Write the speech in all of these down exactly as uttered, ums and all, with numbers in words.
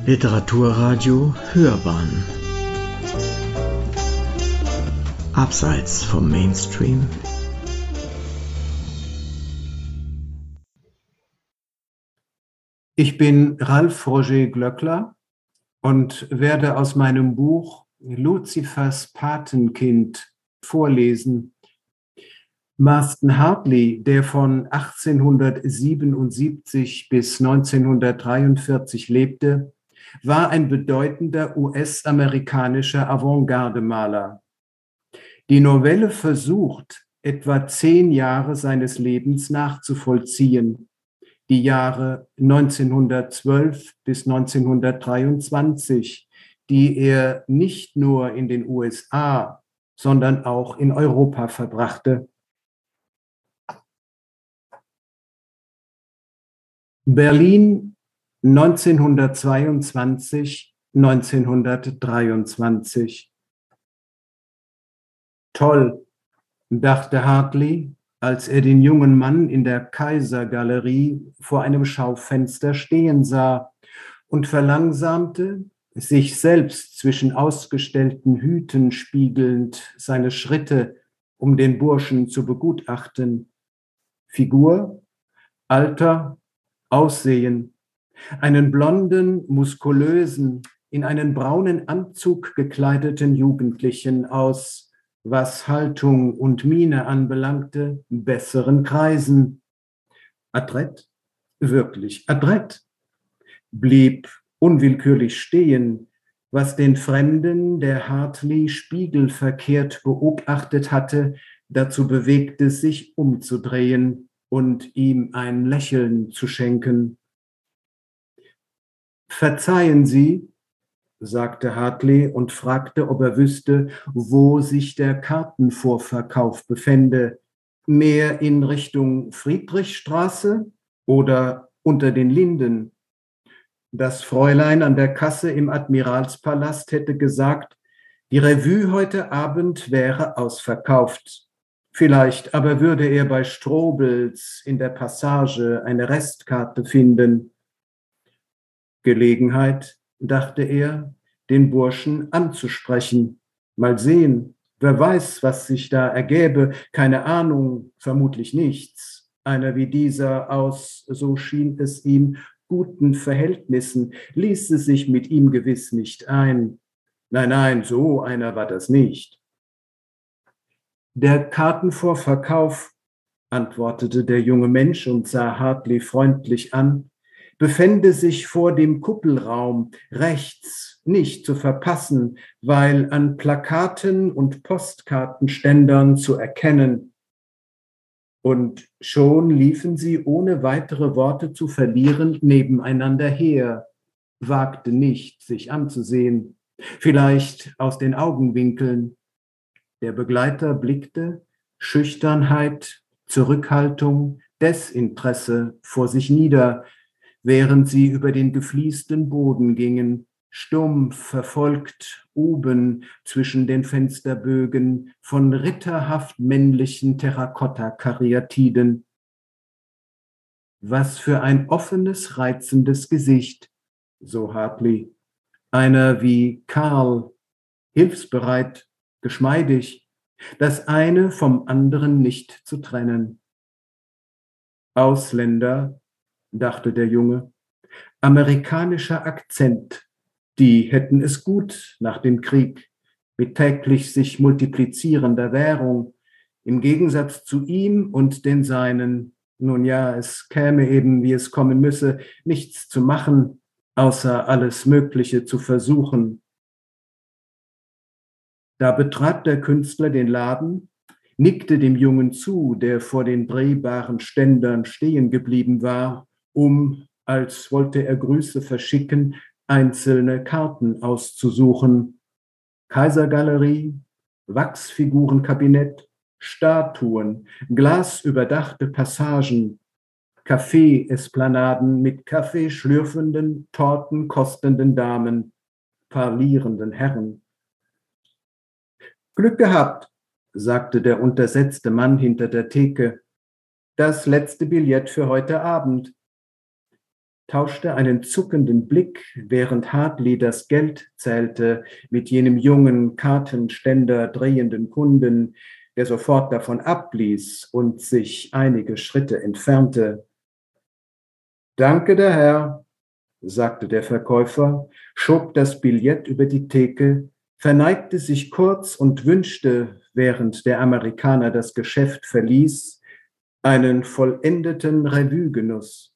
Literaturradio Hörbahn Abseits vom Mainstream. Ich bin Ralf Roger Glöckler und werde aus meinem Buch Luzifers Patenkind vorlesen. Marston Hartley, der von achtzehnhundertsiebenundsiebzig bis neunzehnhundertdreiundvierzig lebte, war ein bedeutender U S-amerikanischer Avantgarde-Maler. Die Novelle versucht, etwa zehn Jahre seines Lebens nachzuvollziehen, die Jahre neunzehnhundertzwölf bis neunzehnhundertdreiundzwanzig, die er nicht nur in den U S A, sondern auch in Europa verbrachte. Berlin neunzehnhundertzweiundzwanzig, neunzehnhundertdreiundzwanzig. Toll, dachte Hartley, als er den jungen Mann in der Kaiser-Galerie vor einem Schaufenster stehen sah und verlangsamte, sich selbst zwischen ausgestellten Hüten spiegelnd, seine Schritte, um den Burschen zu begutachten. Figur, Alter, Aussehen. Einen blonden, muskulösen, in einen braunen Anzug gekleideten Jugendlichen aus, was Haltung und Miene anbelangte, besseren Kreisen. Adrett, wirklich adrett, blieb unwillkürlich stehen, was den Fremden, der Hartley spiegelverkehrt beobachtet hatte, dazu bewegte, sich umzudrehen und ihm ein Lächeln zu schenken. »Verzeihen Sie«, sagte Hartley und fragte, ob er wüsste, wo sich der Kartenvorverkauf befände, mehr in Richtung Friedrichstraße oder unter den Linden. Das Fräulein an der Kasse im Admiralspalast hätte gesagt, die Revue heute Abend wäre ausverkauft. Vielleicht aber würde er bei Strobels in der Passage eine Restkarte finden. Gelegenheit, dachte er, den Burschen anzusprechen. Mal sehen, wer weiß, was sich da ergäbe. Keine Ahnung, vermutlich nichts. Einer wie dieser aus, so schien es ihm, guten Verhältnissen ließe sich mit ihm gewiss nicht ein. Nein, nein, so einer war das nicht. Der Kartenvorverkauf, antwortete der junge Mensch und sah Hartley freundlich an, befände sich vor dem Kuppelraum rechts, nicht zu verpassen, weil an Plakaten und Postkartenständern zu erkennen. Und schon liefen sie, ohne weitere Worte zu verlieren, nebeneinander her, wagte nicht, sich anzusehen, vielleicht aus den Augenwinkeln. Der Begleiter blickte, Schüchternheit, Zurückhaltung, Desinteresse vor sich nieder, während sie über den gefliesten Boden gingen, stumpf verfolgt oben zwischen den Fensterbögen von ritterhaft männlichen Terrakotta-Karyatiden. Was für ein offenes, reizendes Gesicht, so Hartley. Einer wie Karl, hilfsbereit, geschmeidig, das eine vom anderen nicht zu trennen. Ausländer, dachte der Junge, amerikanischer Akzent, die hätten es gut nach dem Krieg, mit täglich sich multiplizierender Währung, im Gegensatz zu ihm und den Seinen. Nun ja, es käme eben, wie es kommen müsse, nichts zu machen, außer alles Mögliche zu versuchen. Da betrat der Künstler den Laden, nickte dem Jungen zu, der vor den drehbaren Ständern stehen geblieben war, um, als wollte er Grüße verschicken, einzelne Karten auszusuchen. Kaisergalerie, Wachsfigurenkabinett, Statuen, glasüberdachte Passagen, Kaffee-Esplanaden mit Kaffee schlürfenden, Torten kostenden Damen, parlierenden Herren. Glück gehabt, sagte der untersetzte Mann hinter der Theke. Das letzte Billett für heute Abend. tauschte einen zuckenden Blick, während Hartley das Geld zählte, mit jenem jungen, Kartenständer drehenden Kunden, der sofort davon abließ und sich einige Schritte entfernte. »Danke, der Herr«, sagte der Verkäufer, schob das Billett über die Theke, verneigte sich kurz und wünschte, während der Amerikaner das Geschäft verließ, einen vollendeten Revue-Genuss.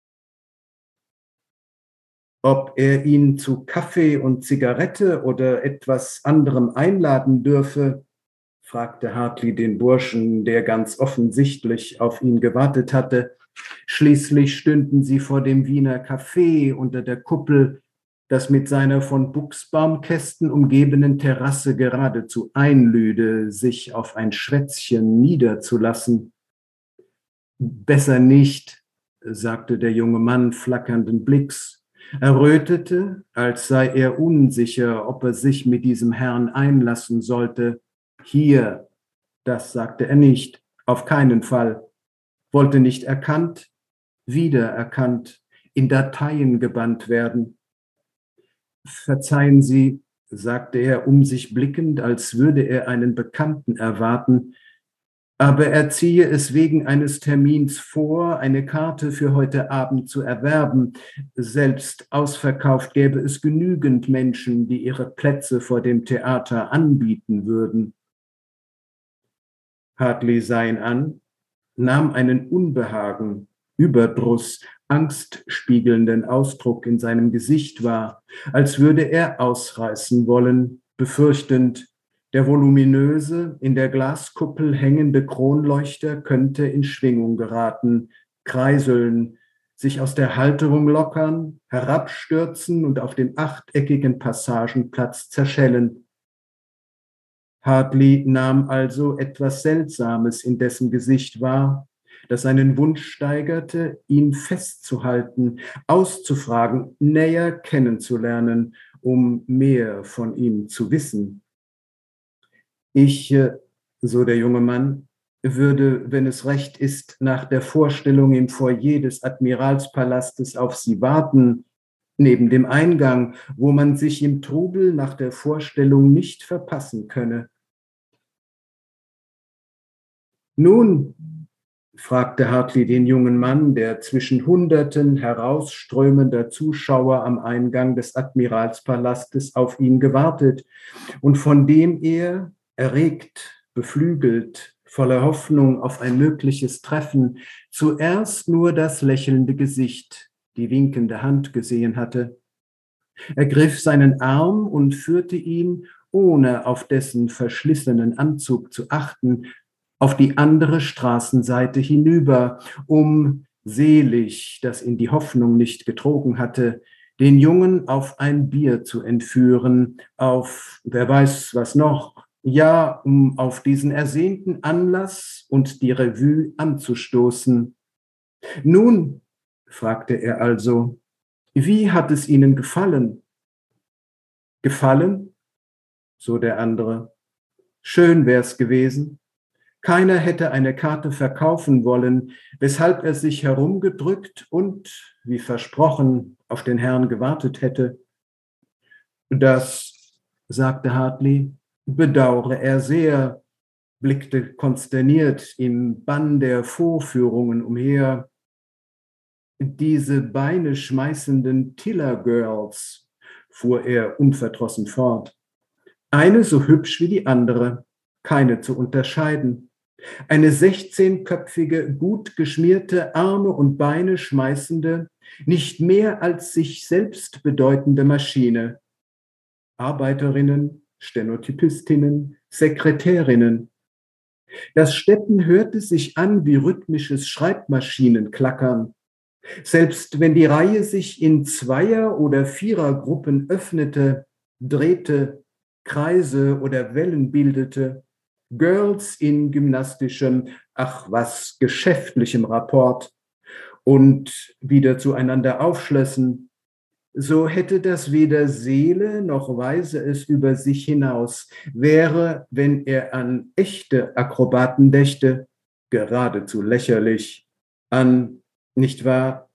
Ob er ihn zu Kaffee und Zigarette oder etwas anderem einladen dürfe, fragte Hartley den Burschen, der ganz offensichtlich auf ihn gewartet hatte. Schließlich stünden sie vor dem Wiener Café unter der Kuppel, das mit seiner von Buchsbaumkästen umgebenen Terrasse geradezu einlüde, sich auf ein Schwätzchen niederzulassen. »Besser nicht«, sagte der junge Mann flackernden Blicks. Er rötete, als sei er unsicher, ob er sich mit diesem Herrn einlassen sollte. »Hier«, das sagte er nicht, auf keinen Fall, wollte nicht erkannt, wiedererkannt, in Dateien gebannt werden. »Verzeihen Sie«, sagte er, um sich blickend, als würde er einen Bekannten erwarten, »aber er ziehe es wegen eines Termins vor, eine Karte für heute Abend zu erwerben. Selbst ausverkauft gäbe es genügend Menschen, die ihre Plätze vor dem Theater anbieten würden.« Hartley sah ihn an, nahm einen Unbehagen, Überdruss, angstspiegelnden Ausdruck in seinem Gesicht wahr, als würde er ausreißen wollen, befürchtend, der voluminöse, in der Glaskuppel hängende Kronleuchter könnte in Schwingung geraten, kreiseln, sich aus der Halterung lockern, herabstürzen und auf dem achteckigen Passagenplatz zerschellen. Hartley nahm also etwas Seltsames in dessen Gesicht wahr, das seinen Wunsch steigerte, ihn festzuhalten, auszufragen, näher kennenzulernen, um mehr von ihm zu wissen. »Ich«, so der junge Mann, »würde, wenn es recht ist, nach der Vorstellung im Foyer des Admiralspalastes auf Sie warten, neben dem Eingang, wo man sich im Trubel nach der Vorstellung nicht verpassen könne.« »Nun«, fragte Hartley den jungen Mann, der zwischen Hunderten herausströmender Zuschauer am Eingang des Admiralspalastes auf ihn gewartet und von dem er, erregt, beflügelt, voller Hoffnung auf ein mögliches Treffen, zuerst nur das lächelnde Gesicht, die winkende Hand gesehen hatte. Er griff seinen Arm und führte ihn, ohne auf dessen verschlissenen Anzug zu achten, auf die andere Straßenseite hinüber, um, selig, dass ihn die Hoffnung nicht betrogen hatte, den Jungen auf ein Bier zu entführen, auf wer weiß was noch, ja, um auf diesen ersehnten Anlass und die Revue anzustoßen. »Nun«, fragte er also, »wie hat es Ihnen gefallen?« »Gefallen?«, so der andere. »Schön wär's gewesen. Keiner hätte eine Karte verkaufen wollen, weshalb er sich herumgedrückt und, wie versprochen, auf den Herrn gewartet hätte.« »Das«, sagte Hartley, »bedauere er sehr«, blickte konsterniert im Bann der Vorführungen umher. »Diese Beine schmeißenden Tiller-Girls«, fuhr er unverdrossen fort, »eine so hübsch wie die andere, keine zu unterscheiden. Eine sechzehnköpfige, gut geschmierte, Arme und Beine schmeißende, nicht mehr als sich selbst bedeutende Maschine. Arbeiterinnen, Stenotypistinnen, Sekretärinnen. Das Steppen hörte sich an wie rhythmisches Schreibmaschinenklackern. Selbst wenn die Reihe sich in Zweier- oder Vierergruppen öffnete, drehte, Kreise oder Wellen bildete, Girls in gymnastischem, ach was, geschäftlichem Rapport und wieder zueinander aufschlössen, so hätte das weder Seele noch weise es über sich hinaus, wäre, wenn er an echte Akrobaten dächte, geradezu lächerlich, an, nicht wahr,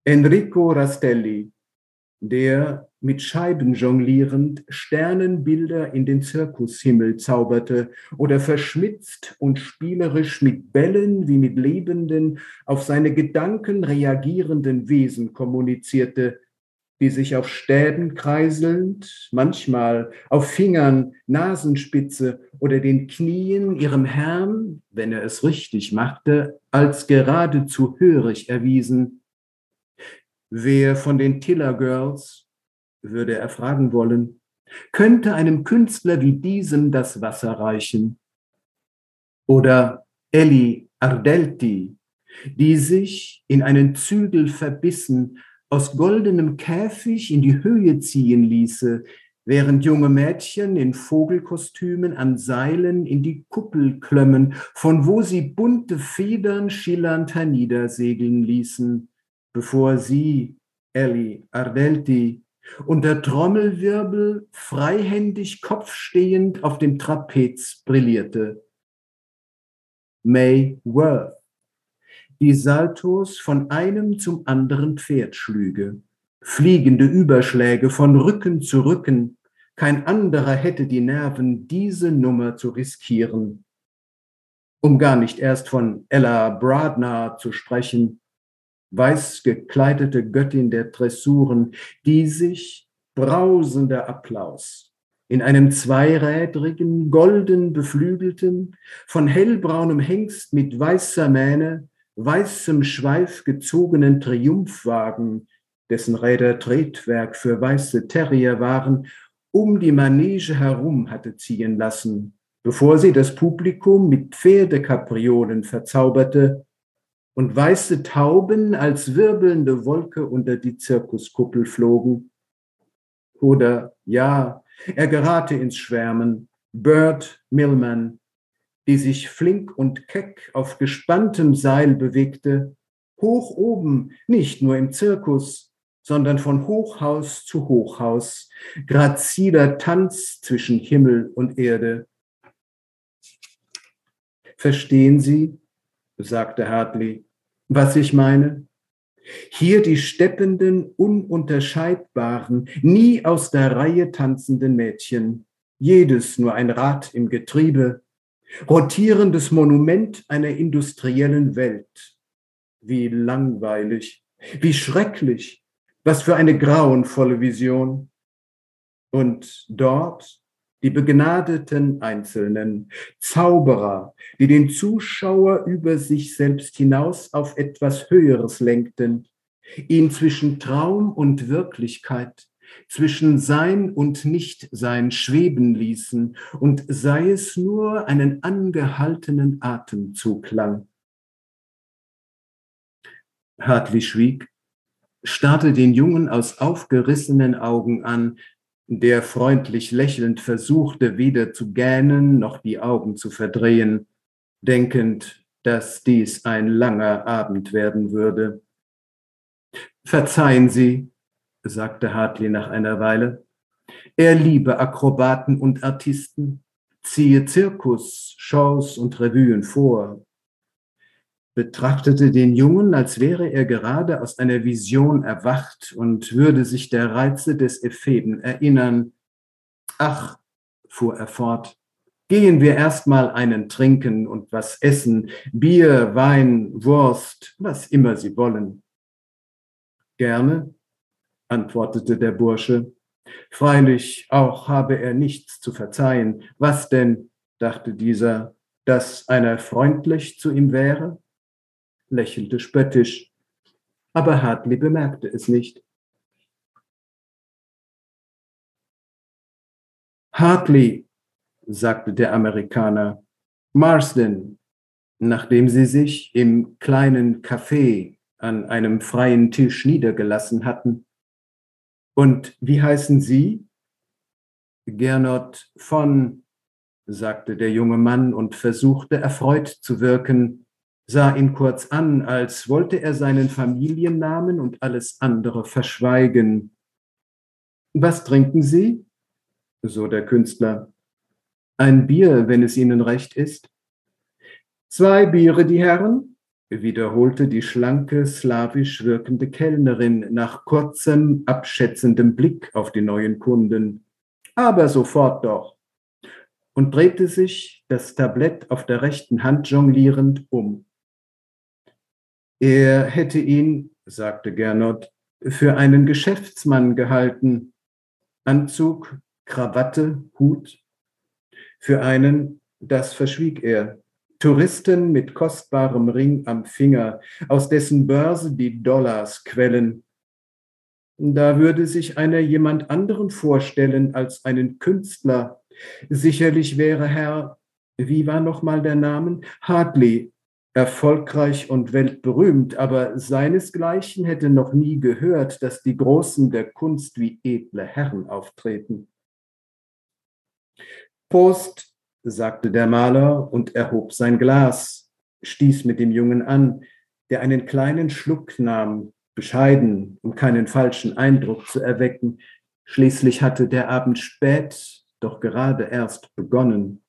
Enrico Rastelli, der mit Scheiben jonglierend Sternenbilder in den Zirkushimmel zauberte oder verschmitzt und spielerisch mit Bällen wie mit lebenden, auf seine Gedanken reagierenden Wesen kommunizierte, die sich auf Stäben kreiselnd, manchmal auf Fingern, Nasenspitze oder den Knien ihrem Herrn, wenn er es richtig machte, als geradezu hörig erwiesen. Wer von den Tiller Girls, würde er fragen wollen, könnte einem Künstler wie diesem das Wasser reichen? Oder Elli Ardelti, die sich in einen Zügel verbissen, aus goldenem Käfig in die Höhe ziehen ließe, während junge Mädchen in Vogelkostümen an Seilen in die Kuppel klömmen, von wo sie bunte Federn schillernd herniedersegeln ließen, bevor sie, Elli Ardelti, unter Trommelwirbel freihändig kopfstehend auf dem Trapez brillierte. May Worth, die Saltos von einem zum anderen Pferd schlüge, fliegende Überschläge von Rücken zu Rücken, kein anderer hätte die Nerven, diese Nummer zu riskieren. Um gar nicht erst von Ella Bradner zu sprechen, weiß gekleidete Göttin der Dressuren, die sich, brausender Applaus, in einem zweirädrigen, golden beflügelten, von hellbraunem Hengst mit weißer Mähne, weißem Schweif gezogenen Triumphwagen, dessen Räder Tretwerk für weiße Terrier waren, um die Manege herum hatte ziehen lassen, bevor sie das Publikum mit Pferdekapriolen verzauberte und weiße Tauben als wirbelnde Wolke unter die Zirkuskuppel flogen. Oder, ja, er gerate ins Schwärmen, Bert Millman, die sich flink und keck auf gespanntem Seil bewegte, hoch oben, nicht nur im Zirkus, sondern von Hochhaus zu Hochhaus, graziler Tanz zwischen Himmel und Erde. Verstehen Sie, sagte Hartley, was ich meine? Hier die steppenden, ununterscheidbaren, nie aus der Reihe tanzenden Mädchen, jedes nur ein Rad im Getriebe, rotierendes Monument einer industriellen Welt. Wie langweilig, wie schrecklich, was für eine grauenvolle Vision. Und dort die begnadeten Einzelnen, Zauberer, die den Zuschauer über sich selbst hinaus auf etwas Höheres lenkten, ihn zwischen Traum und Wirklichkeit, zwischen Sein und Nichtsein schweben ließen und sei es nur einen angehaltenen Atemzug lang. Hartley schwieg, starrte den Jungen aus aufgerissenen Augen an, der freundlich lächelnd versuchte, weder zu gähnen noch die Augen zu verdrehen, denkend, dass dies ein langer Abend werden würde. Verzeihen Sie, sagte Hartley nach einer Weile, er liebe Akrobaten und Artisten, ziehe Zirkus, Shows und Revuen vor, betrachtete den Jungen, als wäre er gerade aus einer Vision erwacht und würde sich der Reize des Epheben erinnern. Ach, fuhr er fort, gehen wir erst mal einen trinken und was essen, Bier, Wein, Wurst, was immer Sie wollen. Gerne, antwortete der Bursche. Freilich, auch habe er nichts zu verzeihen. Was denn, dachte dieser, dass einer freundlich zu ihm wäre? Lächelte spöttisch, aber Hartley bemerkte es nicht. Hartley, sagte der Amerikaner, Marsden, nachdem sie sich im kleinen Café an einem freien Tisch niedergelassen hatten. Und wie heißen Sie? Gernot von, sagte der junge Mann und versuchte erfreut zu wirken, sah ihn kurz an, als wollte er seinen Familiennamen und alles andere verschweigen. Was trinken Sie? So der Künstler. Ein Bier, wenn es Ihnen recht ist. Zwei Biere, die Herren? wiederholte die schlanke, slawisch wirkende Kellnerin nach kurzem, abschätzendem Blick auf die neuen Kunden. Aber sofort doch. Und drehte sich, das Tablett auf der rechten Hand jonglierend, um. Er hätte ihn, sagte Gernot, für einen Geschäftsmann gehalten. Anzug, Krawatte, Hut. Für einen, das verschwieg er. Touristen mit kostbarem Ring am Finger, aus dessen Börse die Dollars quellen. Da würde sich einer jemand anderen vorstellen als einen Künstler. Sicherlich wäre Herr, wie war nochmal der Name? Hartley, erfolgreich und weltberühmt, aber seinesgleichen hätte noch nie gehört, dass die Großen der Kunst wie edle Herren auftreten. Prost, sagte der Maler und erhob sein Glas, stieß mit dem Jungen an, der einen kleinen Schluck nahm, bescheiden, um keinen falschen Eindruck zu erwecken. Schließlich hatte der Abend spät, doch gerade erst begonnen.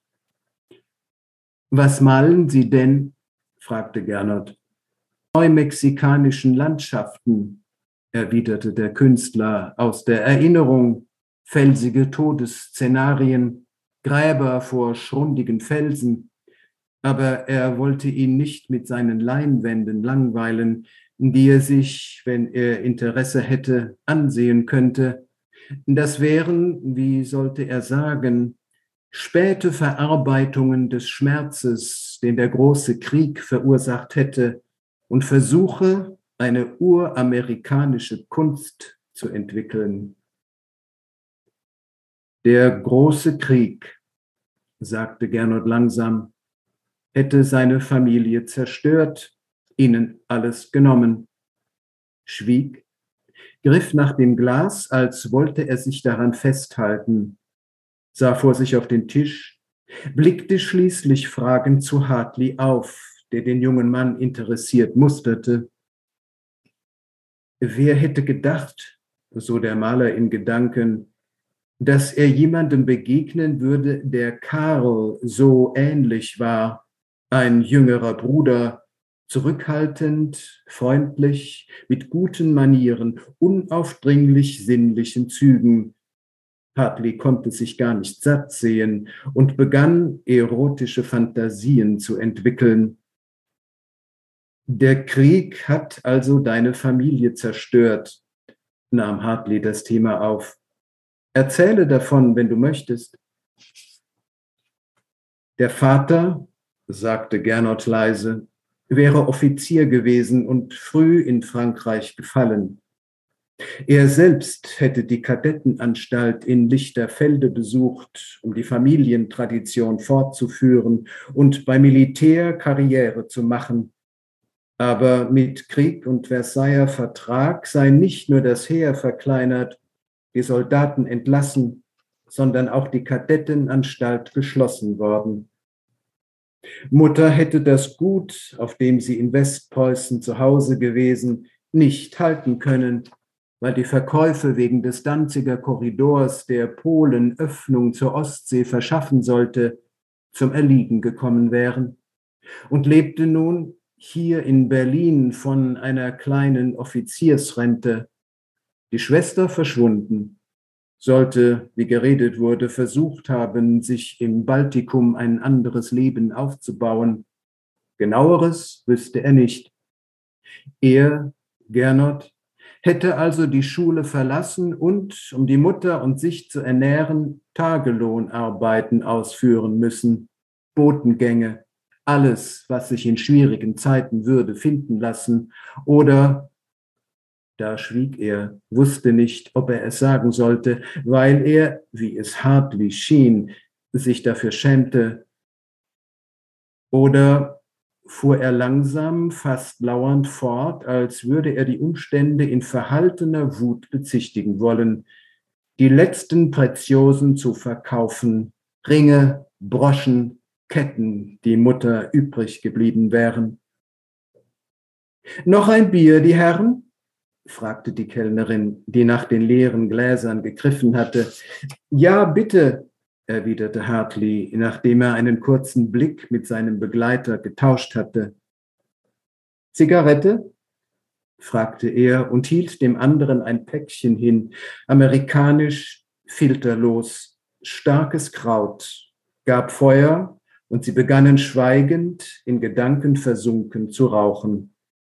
»Was malen Sie denn?« fragte Gernot. »Neumexikanischen Landschaften«, erwiderte der Künstler, »aus der Erinnerung, felsige Todesszenarien, Gräber vor schrundigen Felsen.« Aber er wollte ihn nicht mit seinen Leinwänden langweilen, die er sich, wenn er Interesse hätte, ansehen könnte. Das wären, wie sollte er sagen, späte Verarbeitungen des Schmerzes, den der große Krieg verursacht hätte, und Versuche, eine uramerikanische Kunst zu entwickeln. Der große Krieg, sagte Gernot langsam, hätte seine Familie zerstört, ihnen alles genommen. Schwieg, griff nach dem Glas, als wollte er sich daran festhalten, sah vor sich auf den Tisch, blickte schließlich fragend zu Hartley auf, der den jungen Mann interessiert musterte. Wer hätte gedacht, so der Maler in Gedanken, dass er jemandem begegnen würde, der Karl so ähnlich war, ein jüngerer Bruder, zurückhaltend, freundlich, mit guten Manieren, unaufdringlich sinnlichen Zügen. Hartley konnte sich gar nicht satt sehen und begann, erotische Fantasien zu entwickeln. Der Krieg hat also deine Familie zerstört, nahm Hartley das Thema auf. Erzähle davon, wenn du möchtest. Der Vater, sagte Gernot leise, wäre Offizier gewesen und früh in Frankreich gefallen. Er selbst hätte die Kadettenanstalt in Lichterfelde besucht, um die Familientradition fortzuführen und beim Militär Karriere zu machen. Aber mit Krieg und Versailler Vertrag sei nicht nur das Heer verkleinert, die Soldaten entlassen, sondern auch die Kadettenanstalt geschlossen worden. Mutter hätte das Gut, auf dem sie in Westpreußen zu Hause gewesen, nicht halten können, weil die Verkäufe wegen des Danziger Korridors, der Polen Öffnung zur Ostsee verschaffen sollte, zum Erliegen gekommen wären, und lebte nun hier in Berlin von einer kleinen Offiziersrente. Die Schwester verschwunden, sollte, wie geredet wurde, versucht haben, sich im Baltikum ein anderes Leben aufzubauen. Genaueres wüsste er nicht. Er, Gernot, hätte also die Schule verlassen und, um die Mutter und sich zu ernähren, Tagelohnarbeiten ausführen müssen, Botengänge, alles, was sich in schwierigen Zeiten würde finden lassen, oder, da schwieg er, wusste nicht, ob er es sagen sollte, weil er, wie es Hartley schien, sich dafür schämte, oder fuhr er langsam, fast lauernd fort, als würde er die Umstände in verhaltener Wut bezichtigen wollen, die letzten Preziosen zu verkaufen, Ringe, Broschen, Ketten, die Mutter übrig geblieben wären. »Noch ein Bier, die Herren?« fragte die Kellnerin, die nach den leeren Gläsern gegriffen hatte. »Ja, bitte«, erwiderte Hartley, nachdem er einen kurzen Blick mit seinem Begleiter getauscht hatte. Zigarette? Fragte er und hielt dem anderen ein Päckchen hin, amerikanisch, filterlos, starkes Kraut, gab Feuer und sie begannen schweigend, in Gedanken versunken zu rauchen.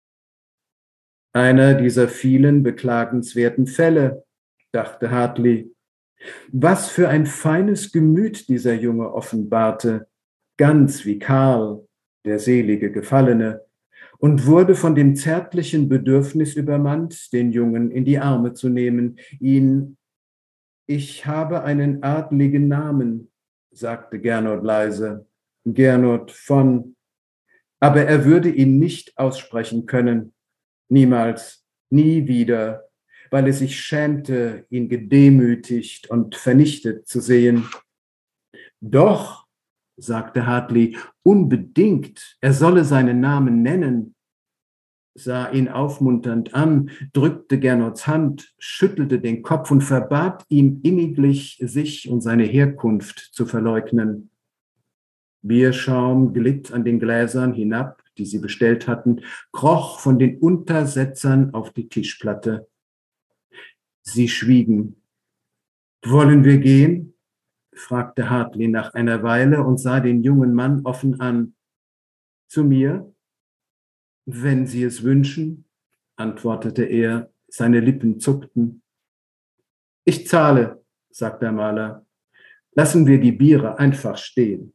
Einer dieser vielen beklagenswerten Fälle, dachte Hartley. Was für ein feines Gemüt dieser Junge offenbarte, ganz wie Karl, der selige Gefallene, und wurde von dem zärtlichen Bedürfnis übermannt, den Jungen in die Arme zu nehmen, ihn, ich habe einen adligen Namen, sagte Gernot leise, Gernot von, aber er würde ihn nicht aussprechen können, niemals, nie wieder, weil er sich schämte, ihn gedemütigt und vernichtet zu sehen. Doch, sagte Hartley, unbedingt, er solle seinen Namen nennen, sah ihn aufmunternd an, drückte Gernots Hand, schüttelte den Kopf und verbat ihm inniglich, sich und seine Herkunft zu verleugnen. Bierschaum glitt an den Gläsern hinab, die sie bestellt hatten, kroch von den Untersetzern auf die Tischplatte. Sie schwiegen. »Wollen wir gehen?« fragte Hartley nach einer Weile und sah den jungen Mann offen an. »Zu mir?« »Wenn Sie es wünschen«, antwortete er, seine Lippen zuckten. »Ich zahle«, sagte der Maler. »Lassen wir die Biere einfach stehen.«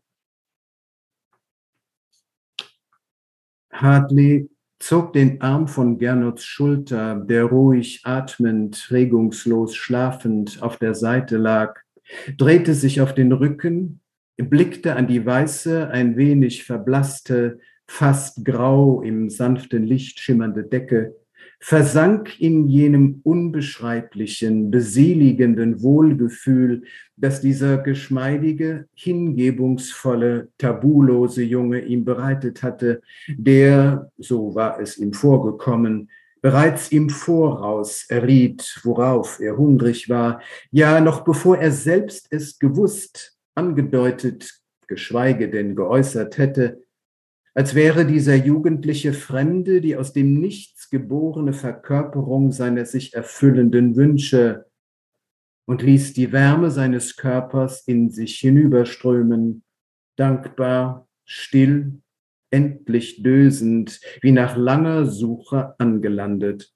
Hartley zog den Arm von Gernots Schulter, der ruhig atmend, regungslos schlafend auf der Seite lag, drehte sich auf den Rücken, blickte an die weiße, ein wenig verblasste, fast grau im sanften Licht schimmernde Decke, versank in jenem unbeschreiblichen, beseligenden Wohlgefühl, das dieser geschmeidige, hingebungsvolle, tabulose Junge ihm bereitet hatte, der, so war es ihm vorgekommen, bereits im Voraus erriet, worauf er hungrig war, ja, noch bevor er selbst es gewusst, angedeutet, geschweige denn geäußert hätte, als wäre dieser jugendliche Fremde die aus dem Nichts geborene Verkörperung seiner sich erfüllenden Wünsche und ließ die Wärme seines Körpers in sich hinüberströmen, dankbar, still, endlich dösend, wie nach langer Suche angelandet.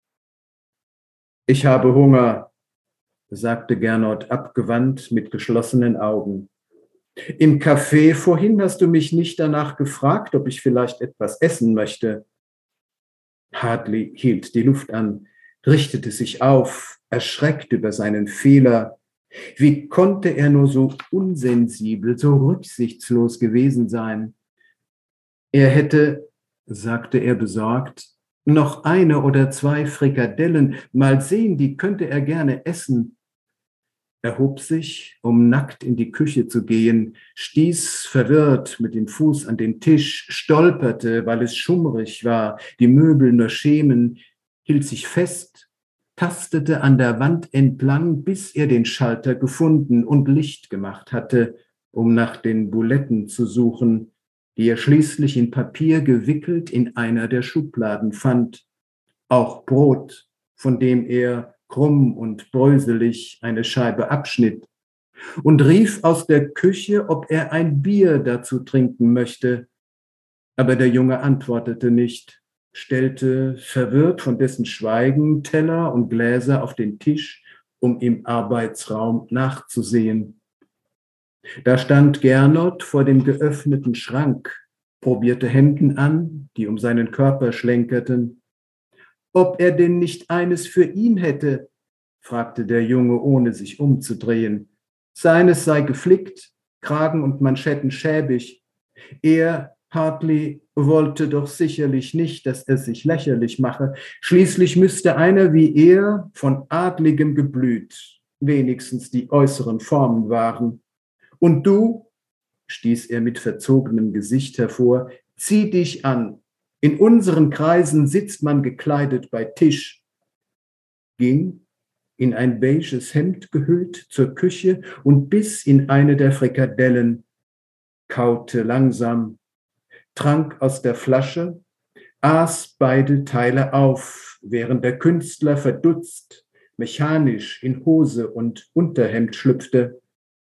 »Ich habe Hunger«, sagte Gernot abgewandt mit geschlossenen Augen. »Im Café vorhin hast du mich nicht danach gefragt, ob ich vielleicht etwas essen möchte.« Hartley hielt die Luft an, richtete sich auf, erschreckt über seinen Fehler. Wie konnte er nur so unsensibel, so rücksichtslos gewesen sein? Er hätte, sagte er besorgt, noch eine oder zwei Frikadellen, mal sehen, die könnte er gerne essen. Er hob sich, um nackt in die Küche zu gehen, stieß verwirrt mit dem Fuß an den Tisch, stolperte, weil es schummrig war, die Möbel nur schemen, hielt sich fest, tastete an der Wand entlang, bis er den Schalter gefunden und Licht gemacht hatte, um nach den Buletten zu suchen, die er schließlich in Papier gewickelt in einer der Schubladen fand. Auch Brot, von dem er krumm und bröselig eine Scheibe abschnitt, und rief aus der Küche, ob er ein Bier dazu trinken möchte. Aber der Junge antwortete nicht, stellte, verwirrt von dessen Schweigen, Teller und Gläser auf den Tisch, um im Arbeitsraum nachzusehen. Da stand Gernot vor dem geöffneten Schrank, probierte Hemden an, die um seinen Körper schlenkerten. »Ob er denn nicht eines für ihn hätte?« fragte der Junge, ohne sich umzudrehen. »Seines sei geflickt, Kragen und Manschetten schäbig. Er, Hartley, wollte doch sicherlich nicht, dass er sich lächerlich mache. Schließlich müsste einer wie er von adligem Geblüt wenigstens die äußeren Formen wahren. Und du«, stieß er mit verzogenem Gesicht hervor, »zieh dich an. In unseren Kreisen sitzt man gekleidet bei Tisch«, ging, in ein beiges Hemd gehüllt, zur Küche und biss in eine der Frikadellen, kaute langsam, trank aus der Flasche, aß beide Teile auf, während der Künstler verdutzt, mechanisch in Hose und Unterhemd schlüpfte.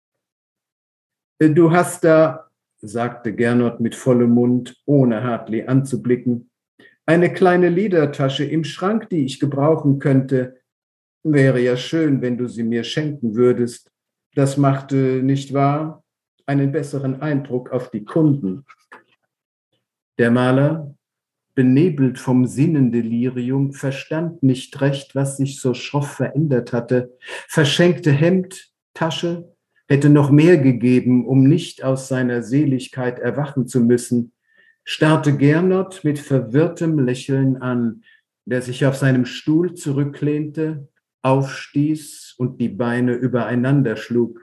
»Du hast da«, sagte Gernot mit vollem Mund, ohne Hartley anzublicken, »eine kleine Ledertasche im Schrank, die ich gebrauchen könnte. Wäre ja schön, wenn du sie mir schenken würdest. Das machte, nicht wahr, einen besseren Eindruck auf die Kunden.« Der Maler, benebelt vom Sinnendelirium, verstand nicht recht, was sich so schroff verändert hatte, verschenkte Hemd, Tasche, hätte noch mehr gegeben, um nicht aus seiner Seligkeit erwachen zu müssen, starrte Gernot mit verwirrtem Lächeln an, der sich auf seinem Stuhl zurücklehnte, aufstieß und die Beine übereinander schlug.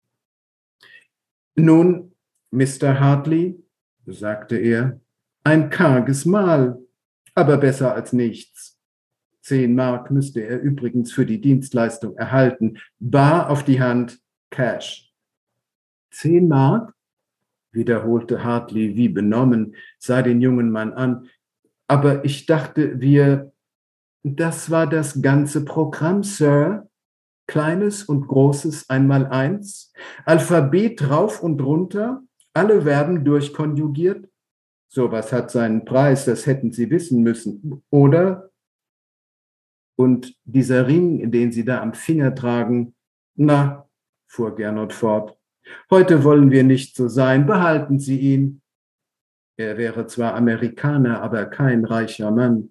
»Nun, Mister Hartley«, sagte er, »ein karges Mahl, aber besser als nichts. Zehn Mark müsste er übrigens für die Dienstleistung erhalten, bar auf die Hand, Cash.« »Zehn Mark?«, wiederholte Hartley wie benommen, sah den jungen Mann an. »Aber ich dachte, wir...« »Das war das ganze Programm, Sir. Kleines und Großes Einmaleins, Alphabet rauf und runter, alle Verben durchkonjugiert. Sowas hat seinen Preis, das hätten Sie wissen müssen, oder? Und dieser Ring, den Sie da am Finger tragen, na«, fuhr Gernot fort, »heute wollen wir nicht so sein, behalten Sie ihn. Er wäre zwar Amerikaner, aber kein reicher Mann.«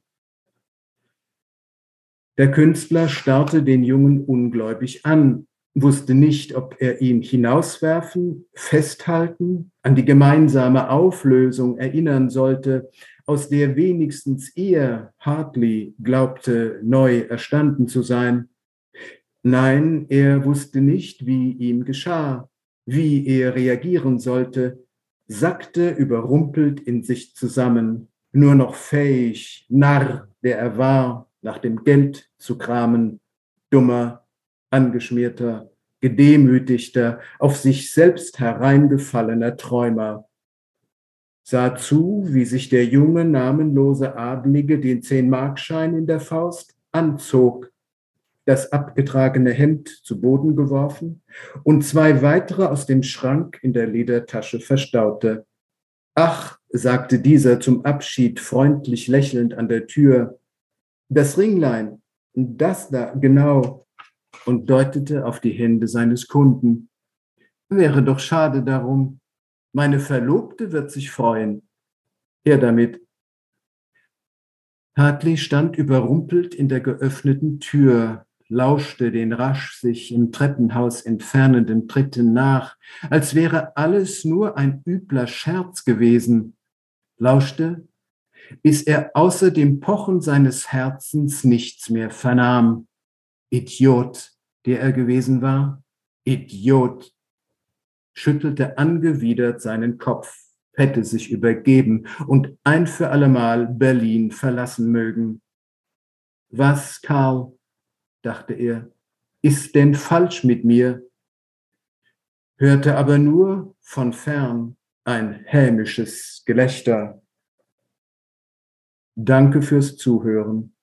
Der Künstler starrte den Jungen ungläubig an, wusste nicht, ob er ihn hinauswerfen, festhalten, an die gemeinsame Auflösung erinnern sollte, aus der wenigstens er, Hartley, glaubte, neu erstanden zu sein. Nein, er wusste nicht, wie ihm geschah, wie er reagieren sollte, sackte überrumpelt in sich zusammen, nur noch fähig, Narr, der er war, nach dem Geld zu kramen, dummer, angeschmierter, gedemütigter, auf sich selbst hereingefallener Träumer. Sah zu, wie sich der junge, namenlose Adlige den Zehn-Markschein in der Faust anzog, das abgetragene Hemd zu Boden geworfen und zwei weitere aus dem Schrank in der Ledertasche verstaute. »Ach«, sagte dieser zum Abschied freundlich lächelnd an der Tür, »das Ringlein, das da, genau«, und deutete auf die Hände seines Kunden. »Wäre doch schade darum. Meine Verlobte wird sich freuen. Her damit.« Hartley stand überrumpelt in der geöffneten Tür, lauschte den rasch sich im Treppenhaus entfernenden Tritten nach, als wäre alles nur ein übler Scherz gewesen, lauschte, bis er außer dem Pochen seines Herzens nichts mehr vernahm. Idiot, der er gewesen war, Idiot, schüttelte angewidert seinen Kopf, hätte sich übergeben und ein für allemal Berlin verlassen mögen. »Was, Karl«, dachte er, »ist denn falsch mit mir?«, hörte aber nur von fern ein hämisches Gelächter. Danke fürs Zuhören.